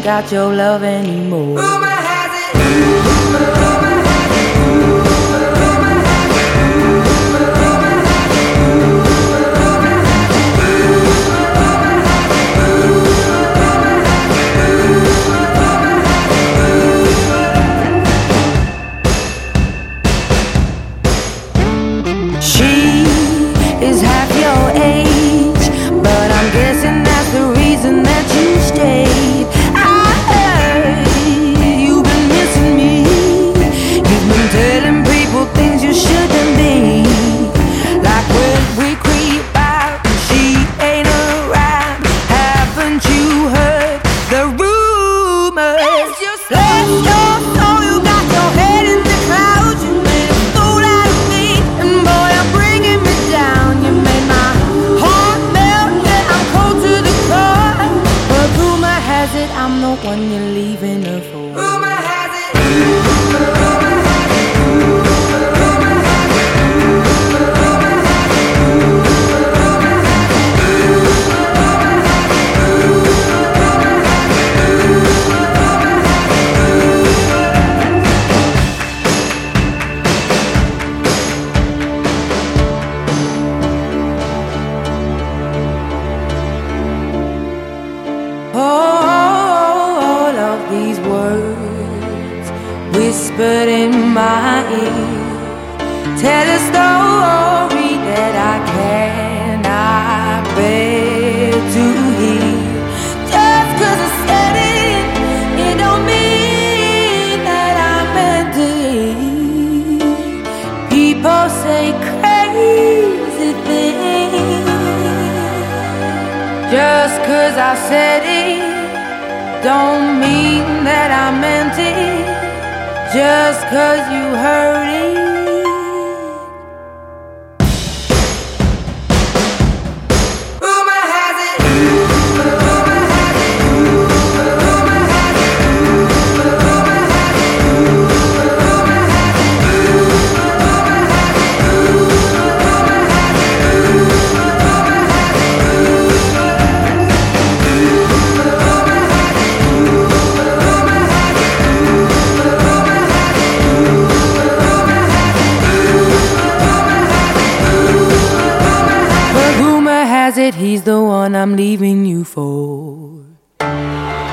got your love anymore. Rumor has it. Rumor has it. She is half your age, but I'm guessing that's the reason that you stayed. I heard you've been missing me. You've been telling people things you shouldn't be. Like when we creep out and she ain't around. Haven't you heard the rumors? Bless your soul, you got your head in the clouds. You made a fool out of me, and boy, you're bringing me down. You made my heart melt, yeah, I'm cold to the core. But rumor has it I'm the one you're leaving her for. Rumor has it. Rumor has it. All of these words whispered in my ear tell a story that I cannot bear to hear. Just 'cause I said it, it don't mean that I meant it. People say crazy things. Just 'cause I said it don't mean that I meant it. Just 'cause you heard it. Rumor has it. Rumor has it. Rumor has it. Rumor has it. Rumor has it. Rumor has it. He's the one I'm leaving you for.